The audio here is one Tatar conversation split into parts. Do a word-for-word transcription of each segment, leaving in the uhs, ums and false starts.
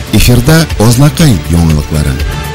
Эфирда Ознакай яңалыклары.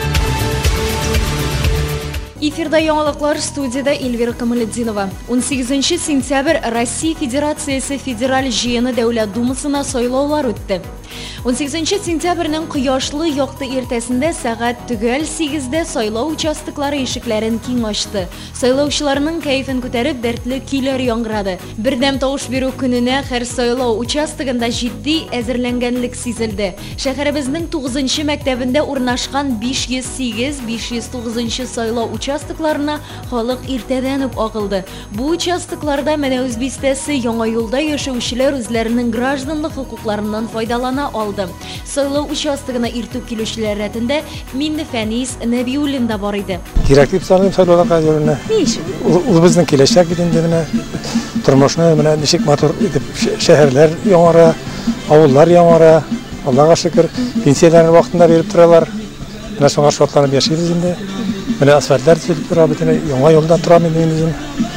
Эфирда яңалыклар, студияда Эльвира Камалетдинова. он сигезенче сентябрь Россия Федерациясы Федераль җыены Дәүләт Думасына сайлаулар үтте. он сигезенче сентябрьнең кояшлы якты иртәсендә сәгать түгел сигездә сайлау участоклары ишекләрен киң ачты. Сайлаучыларның кәефен күтәреп дәртле көйләр яңгырады. Бердәм тавыш бирү көненә һәр сайлау участогында җитди әзерләнгәнлек сизелде. Шәһәребезнең тугызынчы мәктәбендә урнашкан биш йөз сигез - биш йөз тугызынчы сайлау участокларына халык иртәдән үк агылды. Бу участокларда Мәнәүз бистәсе яңа юлда яшәүчеләр үзләренең гражданлык хокукларыннан файдалана алды. Сайлау участогына иртүк килүчеләр рәтендә Минне Фәнис Нәбиуллин да бар иде. Директив саным сайлауларга йөрүне. Ул безнең киләчәк инде менә тормышны менә ничек матур итеп шәһәрләр яңара, авыллар яңара. Аллага шөкер, пенсияләрне вакытында биреп торалар. Менә шуңа шатланып яшибез инде. Менә асфальтлар төзелеп тора, бөтен яңа юлдан торам инде үзем.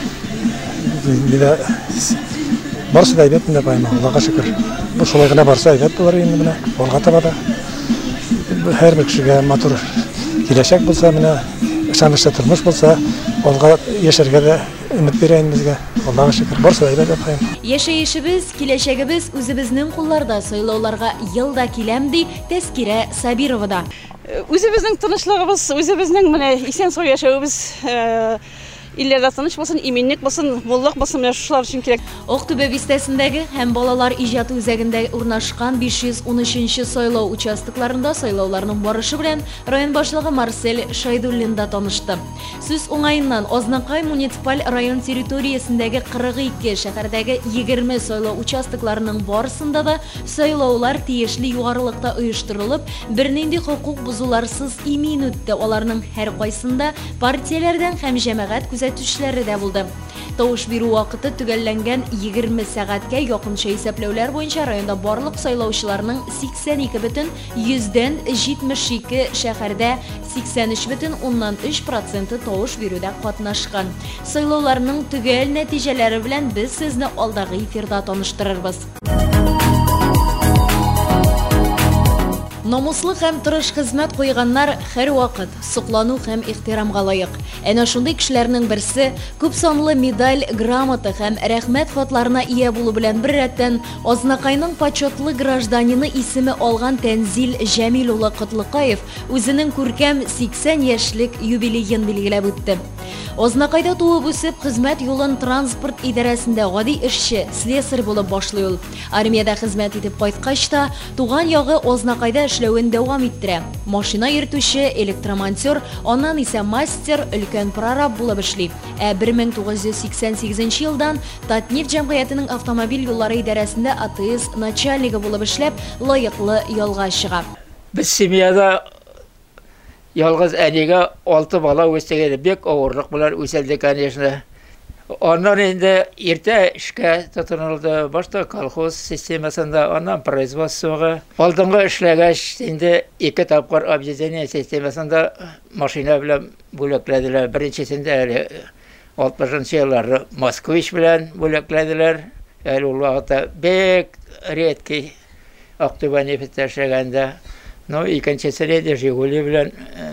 Менә барсы да әйбәт менә байма, Аллага шөкер. Бу шулай гына барса әйбәт булыр инде менә. Алга таба да һәр бер кешегә матур киләчәк булса, менә ышанычлы тормыш булса, алга яшәргә дә өмет бирә инде безгә. Аллага шөкер, барсы да әйбәт байма. Яшәешебез, киләчәгебез үзебезнең кулларда. Сайлауларга елда киләм ди Тәскирә Сабирова да. Үзебезнең тынычлыгыбыз, үзебезнең менә исән сау яшәүбез илләрдә тыныч булсын, иминлек булсын, буллык булсын, менә шулар өчен кирәк. Октөбе бистәсендәге һәм балалар иҗаты үзәгендә урнашкан биш йөз ун өченче сайлау участокларында сайлауларның барышы белән район башлыгы Марсель Шайдуллин да танышты. Сүз уңаеннан Ознакай муниципаль район территориясендәге кырык ике шәһәрдәге егерме сайлау участокларының барысында да сайлаулар тиешле югарылыкта оештырылып, бернинди хокук бузуларсыз имин үтте. Аларның һәр кайсында партияләрдән һәм җәмәгать күзәтүчеләре дә булды. Тавыш бирү вакыты төгәлләнгән егерме сәгатькә якынча исәпләүләр буенча районда барлык сайлаучыларның сиксән ике бөтен йөздән җитмеш ике, шәһәрдә сиксән өч бөтен уннан өч проценты тавыш бирүдә катнашкан. Сайлауларның төгәл нәтиҗәләре белән без сезне алдагы эфирда таныштырырбыз. Намуслы һәм тырыш хезмәт куйганнар һәр вакыт соклану һәм ихтирамга лаек. Әнә шундый кешеләрнең берсе күп санлы медаль, грамота һәм рәхмәт хатларына ия булу белән бер рәттән Ознакайның почетлы гражданины исеме алган Тәнзил Җәмил улы Котлыкаев үзенең күркәм сиксән яшьлек юбилеен билгеләп үтте. Ознакайда туып үсеп, хезмәт юлын транспорт идарәсендә гади эшче, слесарь булып башлый ул. Армиядә хезмәт итеп кайткач та туган ягы Ознакайда эшләвен дәвам иттерә. Машина йөртүче, электромонтер, аннан исә мастер, өлкән прораб булып эшли. Ә бер мең тугыз йөз сиксән сигезенче елдан Татнефть җәмгыятенең автомобиль юллары идарәсендә А Т С начальнигы булып эшләп, лаеклы ялга чыга. Без семьяда ялгыз әнигә алты бала үстегән, бик авырлык белән үсәлде, конечно. Аннан инде иртә эшкә тотынылды, башта колхоз системасында, аннан производствога. Алдынгы эшләгәч, инде ике тапкыр объединение системасында машина белән бүләкләделәр. Беренчесендә алтмышынчы елларда Москвич белән бүләкләделәр. Әле ул вакытта бик редкий Октябрь нефть эшләгәндә. Ну, икенчесендә дә Жигули белән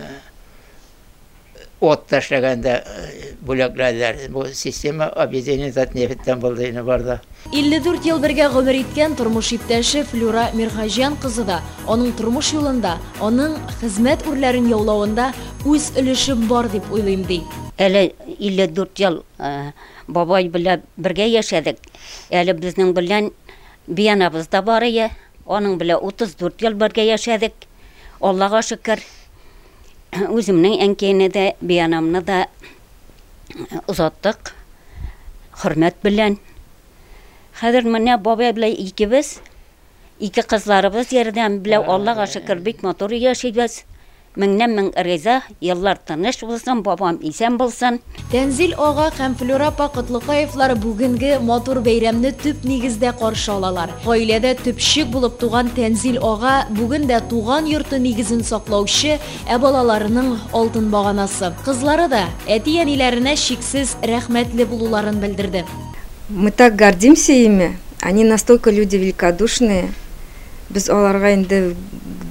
от ташлaganda бүләкләделәр. Бу система объединение Татнефтьтән булды инде барда. илле дүрт ел бергә гомер иткән тормыш иптәше Флюра Мирхаҗан кызы да аның тормыш юлында, аның хезмәт үрләрен яулавында үз өлешем бар дип уйлыйм ди. Әле илле дүрт ел бабай белән бергә яшәдек. Әле безнең белән биянабыз да бар иде. Аның белән утыз дүрт ел бергә яшәдек. Аллага шөкер. Үземнең әнкәйне дә, биянамны да узаттык. Хөрмәт белән. Хәзер менә бабай белән икебез, ике кызларыбыз ярдәм белән Аллага шөкер бик матур яшибез. Меңнән мең риза, еллар тыныч булсын, бабам исән булсын. Тәнзил ага һәм Флюра Котлыкаевлар бүгенге матур бәйрәмне төп нигездә каршы алалар. Гаиләдә төпчек булып туган Тәнзил ага бүген дә туган йорты нигезен саклаучы, ә балаларының алтын баганасы. Кызлары да әти-әниләренә шиксез рәхмәтле булуларын белдерде. Мы так гордимся ими. Они настолько люди великодушные. Без аларга инде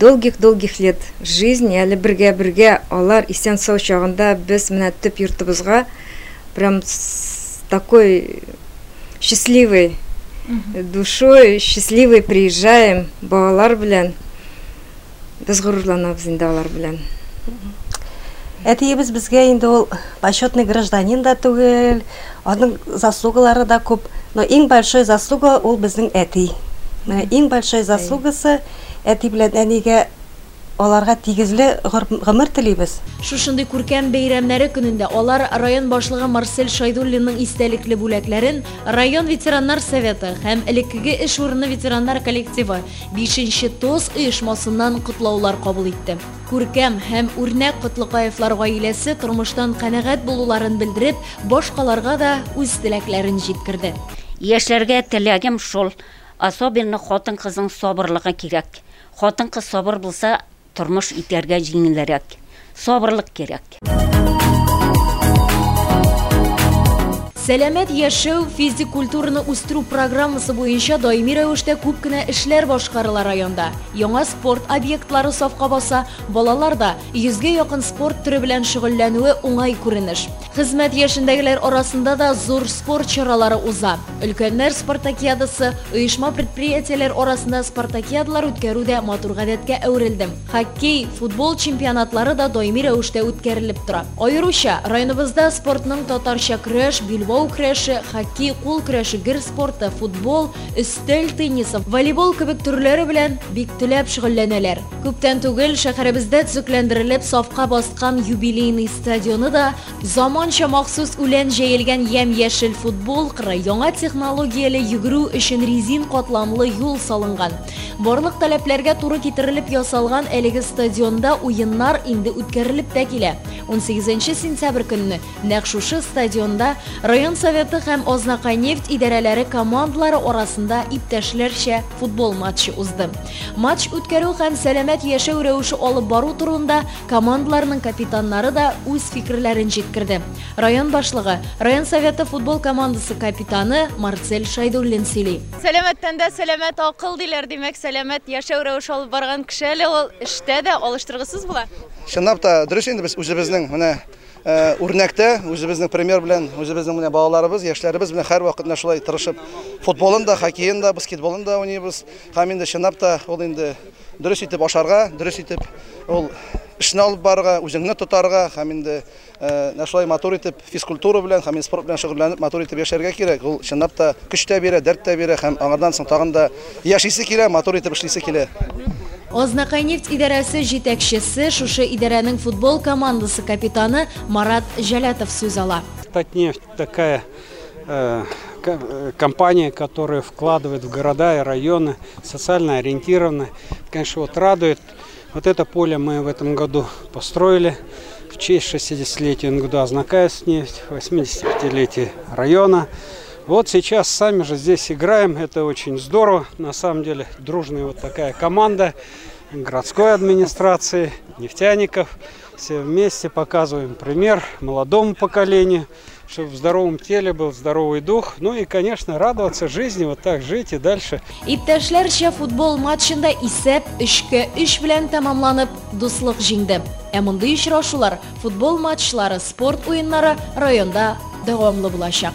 долгих-долгих лет жизни, әлі бірге-бірге алар исән сау чагында біз менә төп йортыбызга прям с такой счастливой душой, счастливой приезжаем, балалар белән. Без горурланабыз инде алар белән. Әтиебез безгә инде ул почетный гражданин да түгел, аның заслугалары да күп, но иң большой заслуга ул безнең әти. Менә иң большой заслугасы әти белән әнигә аларга тигезле гомер телибез. Шушындый күркәм бәйрәмнәре көнендә алар район башлыгы Марсель Шайдуллинның истәлекле бүләкләрен район ветераннар советы һәм элеккеге эш урыны ветераннар коллективы бишенче ТОС оешмасыннан котлаулар кабул итте. Күркәм һәм үрнәк Котлыкаевлар гаиләсе тормыштан канәгать булуларын белдереп, башкаларга да үз теләкләрен җиткерде. Яшьләргә теләгем шул, особенно хатын-кызның сабырлыгы кирәк. Хатын-кыз сабыр булса, тормыш итәргә җиңелрәк. Сабырлык кирәк. Сәламәт яшәү физик культураны үстерү программасы буенча даими рәвештә күп кенә эшләр башкарыла районда. Яңа спорт объектлары сафка баса, балаларда йөзгә якын спорт төре белән шөгыльләнүе уңай күренеш. Хезмәт яшендәгеләр арасында да зур спорт чаралары уза. Өлкәннәр спартакиадасы, оешма предприятиеләр арасында спартакиадалар үткәрү дә матур гадәткә әверелде. Хоккей, футбол чемпионатлары да даими рәвештә үткәрелеп тора. Аеруча районыбызда спортның татарча көрәш, билбау көрәше, хоккей, кул көрәше, гер спорты, футбол, өстәл теннисы, волейбол кебек төрләре белән бик теләп шөгыльләнәләр. Күптән түгел шәһәребездә төзекләндерелеп сафка баскан юбилейный стадионы да заманча махсус үлән җәелгән ям-яшел футбол кыры, яңа технологияле йөгерү өчен резин катламлы юл салынган. Барлык таләпләргә туры китерелеп ясалган әлеге стадионда уеннар инде үткәрелеп тә килә. он сигезенче сентябрь көнне нәкъ шушы стадионда район советы һәм Ознакай нефть идарәләре командалары арасында иптәшләрчә футбол матчы узды. Матч үткәрү һәм сәламәт яшәү рәвеше алып бару турында командаларның капитаннары да үз фикерләрен җиткерде. Район башлыгы, район советы футбол командасы капитаны Марсель Шайдуллин сөйли. Сәламәттән дә сәламәт акыл диләр, димәк, сәламәт яшәү рәвеше алып барган кеше әле ул эштә дә алыштыргысыз була. Чынлап та дөрес инде, без үзебезнең менә үрнәктә, үзебезнең пример белән, үзебезнең менә балаларыбыз, яшьләребез белән һәр вакыт менә шулай тырышып, футболын да, хоккейын да, баскетболын да уйныйбыз. Һәм инде чынлап та ул инде дөрес итеп ашарга, дөрес итеп ул эшне алып барырга, үзеңне тотарга, һәм инде менә шулай матур итеп физкультура белән, һәм спорт белән шөгыльләнеп матур итеп яшәргә кирәк. Ул чынлап та көч тә бирә, дәрт тә бирә, һәм аңардан соң тагын да яшисе килә, матур итеп эшлисе килә. Ознакай нефть идарәсе җитәкчесе, шушы идарәнең футбол командасы капитаны Марат Җәләтов сүз ала. Татнефть такая э, компания, которая вкладывает в города и районы, социально ориентированная. Конечно, вот радует. Вот это поле мы в этом году построили в честь шестидесятилетия эн гэ дэ Ознакаевнефть, восьмидесятипятилетия района. Вот сейчас сами же здесь играем, это очень здорово, на самом деле дружная вот такая команда городской администрации, нефтяников, все вместе показываем пример молодому поколению, чтобы в здоровом теле был здоровый дух, ну и, конечно, радоваться жизни, вот так жить и дальше. Иптәшләрчә футбол матчында исәп өчкә өч белән тәмамланып, дуслык җиңде. Ә мондый очрашулар, футбол матчлары, спорт уеннары районда дәвамлы булачак.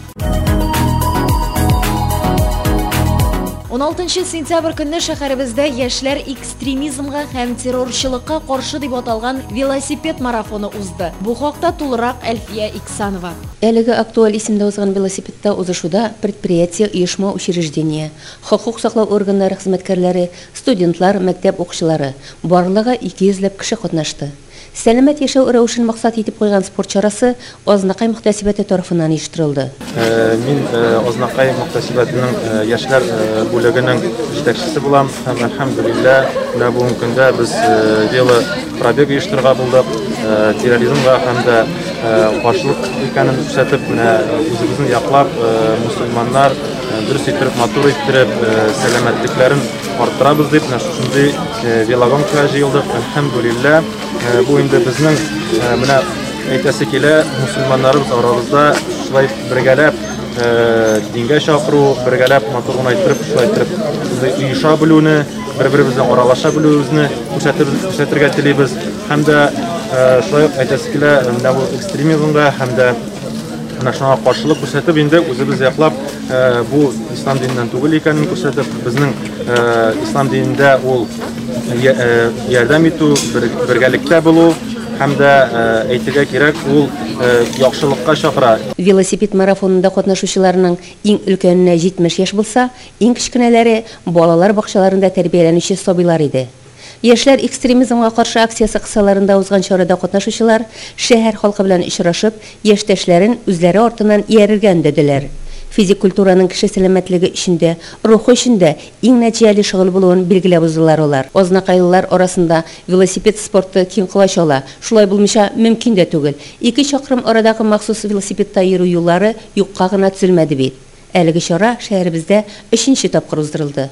он алтынчы сентябрь көнне шәһәребездә яшьләр экстремизмга һәм террорчылыкка каршы дип аталган велосипед марафоны узды. Бу хакта тулырак Әлфия Иксанова. Әлеге актуаль исемдә узган велосипедта узышуда предприятие, оешма, учреждение, хокук саклау органнары хезмәткәрләре, студентлар, мәктәп укучылары барлыгы ике йөзләп кеше катнашты. Сәламәт яшәү рәвешен максат итеп куйган спорт чарасы Ознакай мөхтәсибәте тарафыннан оештырылды. Мин Ознакай мөхтәсибәтенең яшьләр бүлегенең җитәкчесе булам һәм әлхәмдүлилләһ, менә бу көндә без вело пробег оештырырга булдык. Терроризмга һәм дә каршылык икәнен күрсәтеп, менә үзебезне яклап, мусульманнар дөрес итеп, матур итеп, сәламәтлекләрен арттырабыз дип, менә шундый велогонкага җыелдык. Әлхәмдүлилләһ, бу инде безнең менә әйтәсе килә, мусульманнарыбыз арабызда шулай бергәләп дингә чакыру, бергәләп матур гына итеп, шулай итеп, оеша белүне, бер-беребезне аралаша белүебезне күрсәтергә телибез. Һәм дә шулай әйтәсе килә, менә бу экстремизмга һәм дә менә шуңа каршылык күрсәтеп, инде үзебез яклап бу ислам диненнән түгел икәнен күрсәтеп, безнең ислам динендә ул ярдәм итү, бергәлектә булу һәм дә әйтергә кирәк, ул яхшылыкка чакыра. Велосипед марафонында катнашучыларның иң өлкәненә җитмеш яшь булса, иң кичкенәләре балалар бакчаларында тәрбияләнүче сабыйлар иде. Яшьләр экстремизмга каршы акциясе кысаларында узган чарада катнашучылар шәһәр халкы белән очрашып, яшьтәшләрен үзләре артыннан иярергә өндәделәр. Физик культураның кеше сәламәтлеге өчендә, рухы өчендә иң нәтиҗәле шөгыль булуын билгеләп уздылар алар. Азнакайлылар арасында велосипед спорты киң кулач ала. Шулай булмыйча мөмкин дә түгел. ике чакрым арадагы махсус велосипедта йөрү юллары юкка гына төзелмәде бит. Әлеге чара шәһәребездә өченче тапкыр уздырылды.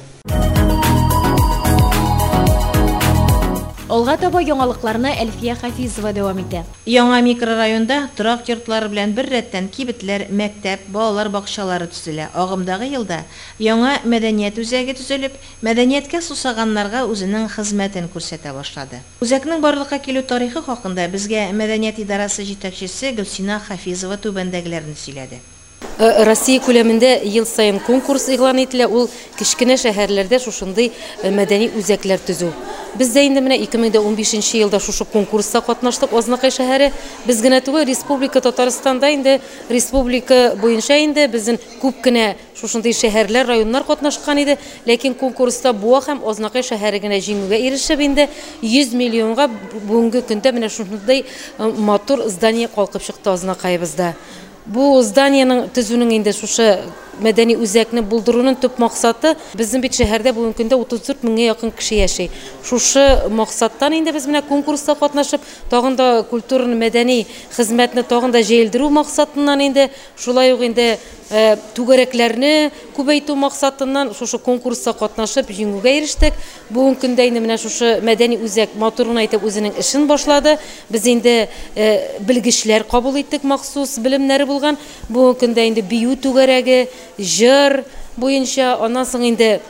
Олга таба яңалыкларны Әлфия Хафизова дәвам итә. Яңа микрорайонда торак йортлары белән бер рәттән кибетләр, мәктәп, балалар бакчалары төзелә. Агымдагы елда яңа мәдәният үзәге төзелеп, мәдәнияткә сусаганнарга үзенең хезмәтен күрсәтә башлады. Үзәкнең барлыкка килү тарихы хакында безгә мәдәният идарасы җитәкчесе Гөлсина Хафизова түбәндәгеләрне сөйләде. Россия күләмендә ел сайын конкурс игълан ителә, ул кичкенә шәһәрләрдә шушындый мәдәни үзәкләр төзү. Без дә инде менә ике мең унбишенче елда шушы конкурста катнаштык. Азнакай шәһәре без генә түгел, Республика Татарстанда инде республика буенча инде безнең күп кенә шушындый шәһәрләр, районнар катнашкан иде, ләкин конкурста Буа һәм Азнакай шәһәре генә җиңүгә ирешеп инде йөз миллионга бүгенге көндә менә шушындый матур здание калкып чыкты Азнакайыбызда. Бу зданиянең төзүнең инде шушы мәдәни үзәкне булдыруның төп максаты безнең бит шәһәрдә бүгенге көндә утыз дүрт меңгә якын кеше яши. Шушы максаттан инде без менә конкурста катнашып, тагын да культураны, мәдәни хезмәтне тагын да җәелдерү максатыннан инде шулай ук инде түгәрәкләрне күбәйтү максатыннан шушы конкурста катнашып җиңүгә ирештек. Бүгенге көндә инде менә шушы мәдәни үзәк матурын әйтеп үзенең эшен башлады. Без инде белгечләр кабул иттек, махсус белемнәре булган. Бүгенге көндә инде бию түгәрәге, җыр буенча, аннан соң инде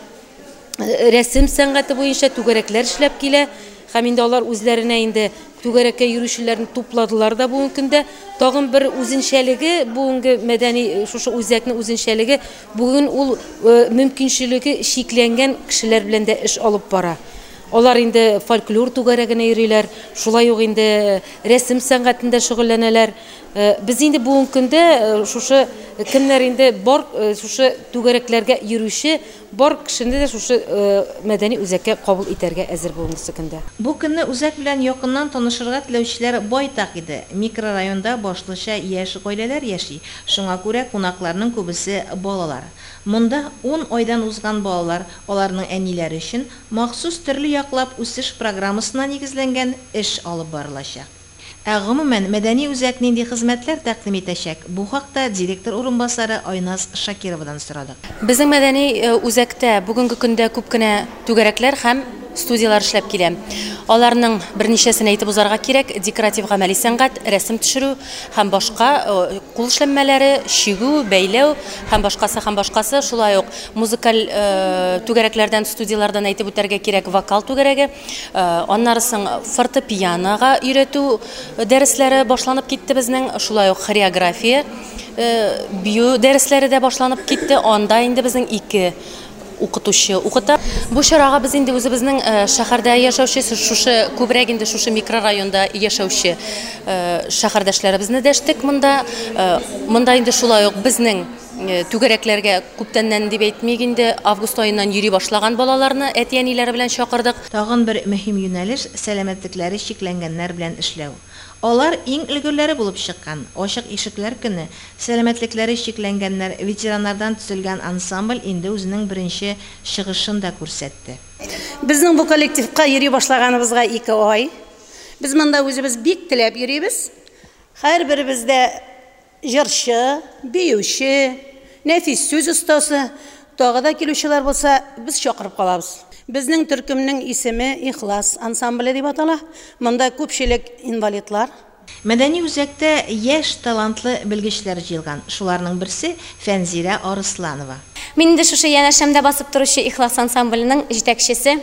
рәсем сәнгате буенча түгәрәкләр эшләп килә. Һәм инде алар үзләренә инде түгәрәккә йөрүчеләрне тупладылар да бүгенге көндә. Тагын бер үзенчәлеге, бүгенге мәдәни шушы үзәкне үзенчәлеге, бүген ул мөмкинчелеге шикләнгән кешеләр белән дә эш алып бара. Алар инде фольклор түгәрәгенә йөриләр, шулай ук инде рәсем сәнгатендә шөгыльләнәләр. Без инде бүгенге көндә шушы кемнәр инде бар шушы түгәрәкләргә йөрүче бар кешене дә шушы мәдәни үзәккә кабул итәргә әзер бүгенге көндә. Бу көнне үзәк белән якыннан танышырга теләүчеләр байтак иде. Микрорайонда башлыча яшь гаиләләр яши. Шуңа күрә кунакларның күбесе балалар. Монда он айдан узган балалар, аларның әниләре өчен махсус төрле яклап үсеш программасына нигезләнгән эш алып барылачак. Ә гомумән мәдәни үзәк нинди хезмәтләр тәкъдим итәчәк? Бу хакта директор урынбасары Айназ Шакировадан сорадык. Безнең мәдәни үзәктә бүгенге көндә күп кенә түгәрәкләр һәм студиялар эшләп килә. Аларның берничәсен әйтеп узарга кирәк: декоратив гамәли сәнгать, рәсем төшерү һәм башка кул эшләнмәләре, чигү, бәйләү һәм башкасы һәм башкасы. Шулай ук музыкаль түгәрәкләрдән, студиялардан әйтеп үтәргә кирәк: вокал түгәрәге, аннары соң фортепианога өйрәтү дәресләре башланып китте безнең. Шулай ук хореография, бию дәресләре дә башланып китте. Анда инде безнең ике укытучы укыта. Бу чарага без инде үзебезнең шәһәрдә яшәүче, шушы күбрәк инде шушы микрорайонда яшәүче шәһәрдәшләребезне дәштек монда. Монда инде шулай ук безнең түгәрәкләргә күптәннән дип әйтмик инде август аеннан йөри башлаган балаларны әти-әниләре белән чакырдык. Тагын бер мөһим юнәлеш сәламәтлекләре шикләнгәннәр белән эшләү. Алар иң өлгерләре булып чыккан. Ачык ишекләр көне сәламәтлекләре шикләнгәннәр ветераннардан төзелгән ансамбль инде үзенең беренче чыгышын да күрсәтте. Безнең бу коллективка йөри башлаганыбызга ике ай. Без монда үзебез бик теләп йөрибез. Һәрберебездә җырчы, биюче, нәфис сүз остасы, тагы да килүчеләр булса, без чакырып калабыз. Безнең төркемнең исеме Ихлас ансамбле дип атала. Монда күпчелек инвалидлар, Мәдәни үзәктә яшь талантлы белгечләр җыелган. Шуларның берсе Фәнзирә Арысланова. Мин дә шушы янәшәмдә басып торучы Ихлас ансамбленең җитәкчесе.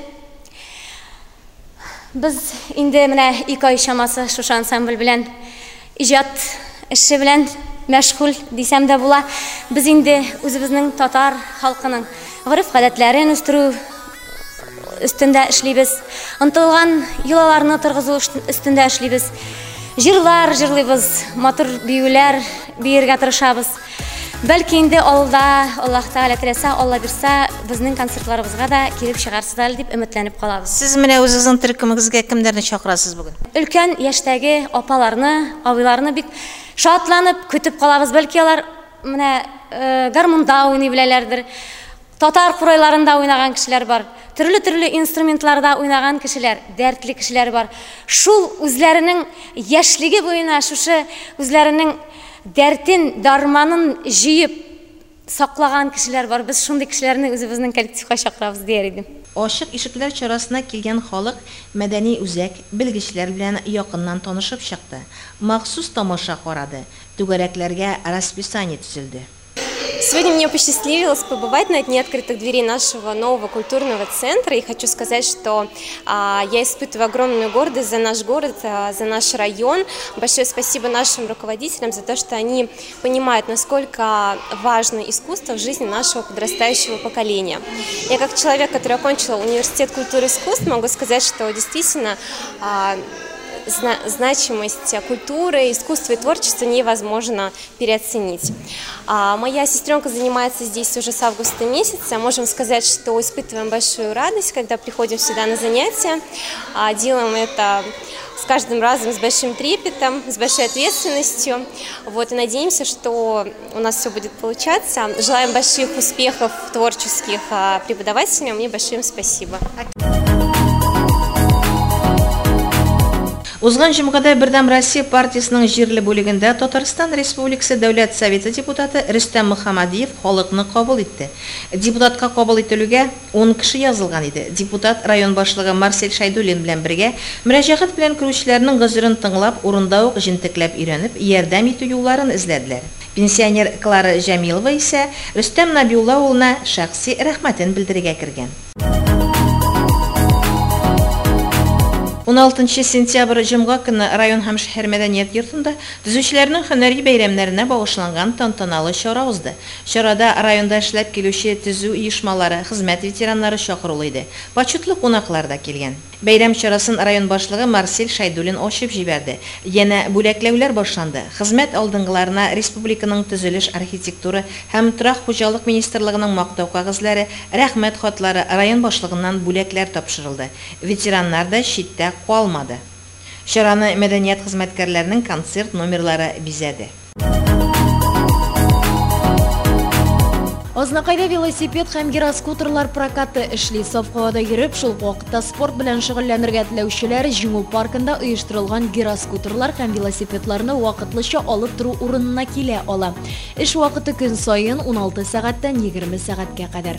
Без инде менә ике ай чамасы шушы ансамбль белән иҗат эше белән мәшгуль дисәм дә була. Без инде үзебезнең татар халкының гырыф-гадәтләрен үстерү өстендә эшлибез. Ынтылган йолаларны торгызу өстендә эшлибез. Җырлар җырлыйбыз, матур биюләр биергә тырышабыз. Бәлки инде алда Аллаһ Тәгалә теләсә, Алла бирсә, безнең концертларыбызга да килеп чыгарсыздар дип өметләнеп калабыз. Сез менә үзегезнең төркемегезгә кемнәрне чакырасыз бүген? Өлкән яшьтәге апаларны, абыйларны бик шатланып көтеп калабыз. Бәлки алар менә гармунда уйный беләләрдер. Татар курайларында уйнаган кешеләр бар. Төрле-төрле инструментларда уйнаган кешеләр, дәртле кешеләр бар. Шул үзләренең яшьлеге буена шушы үзләренең дәртен, дарманын җыеп саклаган кешеләр бар. Без шундый кешеләрне үзебезнең коллективка чакырабыз дияр идем. Ачык ишекләр чарасына килгән халык мәдәни үзәк белгечләр белән якыннан танышып чыкты. Махсус тамаша карады. Түгәрәкләргә расписание төзелде. Сегодня мне посчастливилось побывать на дне открытых дверей нашего нового культурного центра. И хочу сказать, что а, я испытываю огромную гордость за наш город, а, за наш район. Большое спасибо нашим руководителям за то, что они понимают, насколько важно искусство в жизни нашего подрастающего поколения. Я как человек, который окончила университет культуры и искусств, могу сказать, что действительно а, зна значимость культуры, искусства и творчества невозможно переоценить. А моя сестренка занимается здесь уже с августа месяца. Можем сказать, что испытываем большую радость, когда приходим сюда на занятия. А делаем это с каждым разом с большим трепетом, с большой ответственностью. Вот, и надеемся, что у нас все будет получаться. Желаем больших успехов творческих преподавателям. Мне большое им спасибо. Узган җомгада Бердәм Россия партиясының җирле бүлегендә Татарстан Республикасы Дәүләт Советы депутаты Рөстәм Мөхәммәдиев халыкны кабул итте. Депутатка кабул ителүгә ун кеше язылган иде. Депутат район башлыгы Марсель Шайдуллин белән бергә мөрәҗәгать белән керүчеләрнең гозерен тыңлап, урында ук җентекләп өйрәнеп, ярдәм итү юлларын эзләделәр. Пенсионер Клара Җәмилова исә Рөстәм Набиулла улына шәхси рәхмәтен белдерергә кергән. он алтынчы сентябрь җомга көнне район һәм шәһәр мәдәният йортында төзүчеләрнең һөнәри бәйрәмнәренә багышланган тантаналы чара узды. Чарада районда эшләп килүче төзү оешмалары, хезмәт ветераннары чакырылды иде. Почетлы кунаклар да килгән. Бәйрәм чарасын район башлыгы Марсель Шайдуллин ачып җибәрде. Янә бүләкләүләр башланды. Хезмәт алдынгыларына республиканың төзелеш, архитектура һәм торак хуҗалык министрлыгының мактау кагызлары, рәхмәт хатлары район башлыгыннан бүләкләр тапшырылды. Ветераннар да читтә калмады. Чараны мәдәният хезмәткәрләренең концерт номерлары бизәде. Азнакайда велосипед һәм гироскутерлар прокаты эшли. Сафкавада йөреп, шул вакытта спорт белән шөгыльләнергә теләүчеләр җиңү паркында оештырылган гироскутерлар һәм велосипедларны вакытлыча алып тору урынына килә ала. Эш вакыты көн саен ун алты сәгатьтән егерме сәгатькә кадәр.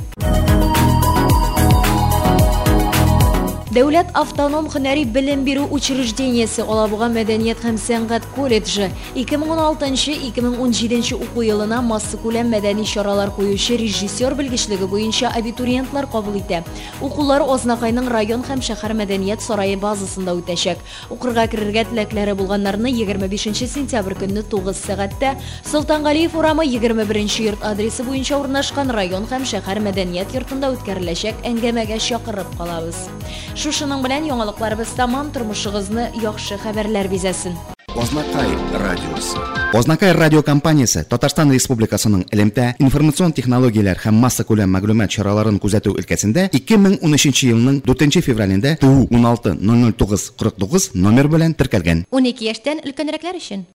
Дәүләт автоном һөнәри белем бирү учреждениесе Алабуга мәдәният һәм сәнгать колледжы ике мең ун алтынчы - ике мең ун җиденче уку елына масса күләм мәдәни чаралар куючы режиссер белгечлеге буенча абитуриентлар кабул итә. Укулар Азнакайның район һәм шәһәр мәдәният сарае базасында үтәчәк. Укырга керергә теләкләре булганнарны егерме бишенче сентябрь көнне тугыз сәгатьтә Солтангалиев урамы егерме беренче йорт адресы буенча урнашкан район һәм шәһәр мәдәният йортында үткәреләчәк әңгәмәгә чакырып калабыз. Шушының белән яңалыкларыбыз тамам, тормышыгызны яхшы хәбәрләр бизәсен. Ознакай радиосы. Ознакай радиокомпаниясе Татарстан Республикасының элемтә, информацион технологияләр һәм масса күләм мәгълүмат чараларын күзәтү өлкәсендә ике мең унөченче елның дүртенче февралендә ТУ ун алты ноль ноль тугыз кырык тугыз номер белән теркәлгән. унике яшьтән өлкәнрәкләр өчен.